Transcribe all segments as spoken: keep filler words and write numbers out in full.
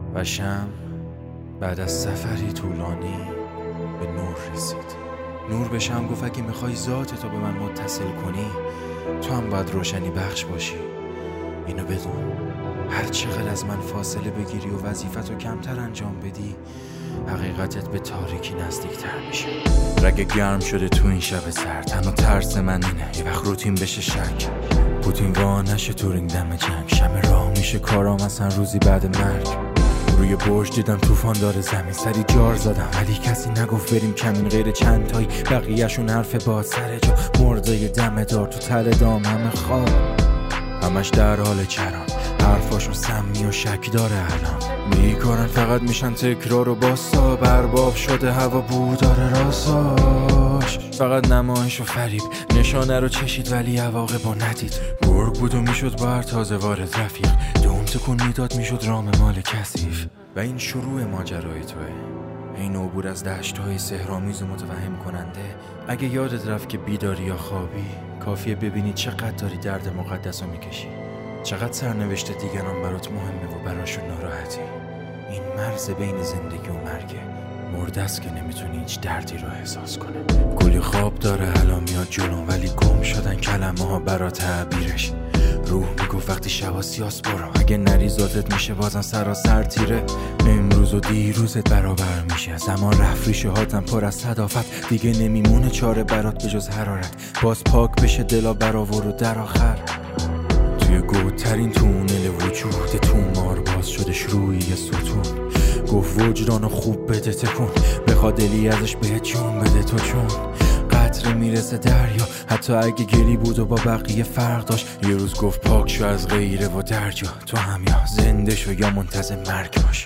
و شمع بعد از سفری طولانی به نور رسید. نور به شمع گفت اگه میخوای ذاتتو به من متصل کنی تو هم باید روشنی بخش باشی. اینو بدون، هر چقدر از من فاصله بگیری و وظیفتو کمتر انجام بدی حقیقتت به تاریکی نزدیکتر میشه. رگ گرم شده تو این شب سرد، تنها ترس من اینه یه وقت روتین بشه شک، پوتین وا نشه تو رینگ دم جنگ، شمع راه میشه کارام اصلا روزی بعد مرگ. روی برج دیدم طوفان داره زمین، سری جار زدم ولی کسی نگفت بریم کمین، غیر چند تایی بقیه‌شون حرف باد سر جا، مرده دم دار تو تل دام همه خواب، همش در حال چران، حرفاشون سمی و شک داره الان، بیکارن فقط میشن تکرار و باستا، برباب شده هوا بو داره راساش، فقط نمایش و فریب، نشانه رو چشید ولی عواقب رو ندید، گرگ بود و میشد بر تازه وارد رفیق، دوم تکون میداد میشد رام مال کثیف. و این شروع ماجرای توه، این عبور از دشت‌های سحرآمیز و متوهم کننده. اگه یادت رفت که بیداری یا خوابی، کافیه ببینی چقدر داری درد مقدس رو میکشی، چقدر سرنوشت دیگران برات مهمه و براشون ناراحتی. این مرز بین زندگی و مرگه، مرده است که نمیتونی هیچ دردی رو احساس کنه. کلی خواب داره الان میاد جلوم ولی گم شدن کلمه ها برا تعبیرش. روح میگفت وقتی شبا سیاس برو، اگه نری ذاتت میشه بازم سراسر تیره. امروز و دیروزت برابر میشه، زمان رفت ریشه هاتم پر از صدافت، دیگه نمیمونه چاره برات بجز حرارت، باز پاک بشه دلا برآور و در آخر توی گودترین تونل وجود تومار باز شدش روی یه ستون، گفت وجدانو خوب بده تکون، بخواد دلی ازش بهت جون بده تو چون قطره میرسه دریا، حتی اگه گلی بود و با بقیه فرق داشت، یه روز گفت پاک شو از غیره و درجا، تو هم یا زنده شو یا منتظر مرگ باش.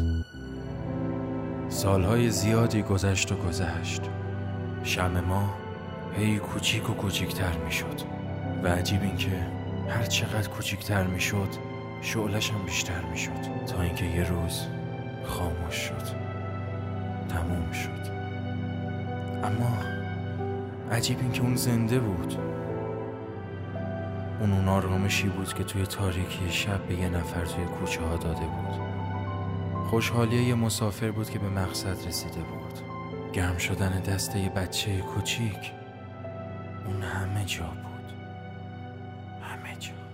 سالهای زیادی گذشت و گذشت، شمع ما هی کوچیک و کوچیکتر میشد و عجیب این که هر چقدر کوچیکتر میشد شعلش هم بیشتر میشد، تا اینکه یه روز خاموش شد، تموم شد. اما عجیب این که اون زنده بود، اون اون آرامشی بود که توی تاریکی شب به یه نفر توی کوچه ها داده بود، خوشحالی یه مسافر بود که به مقصد رسیده بود، گرم شدن دسته یه بچه کوچیک، اون همه جا بود، همه جا.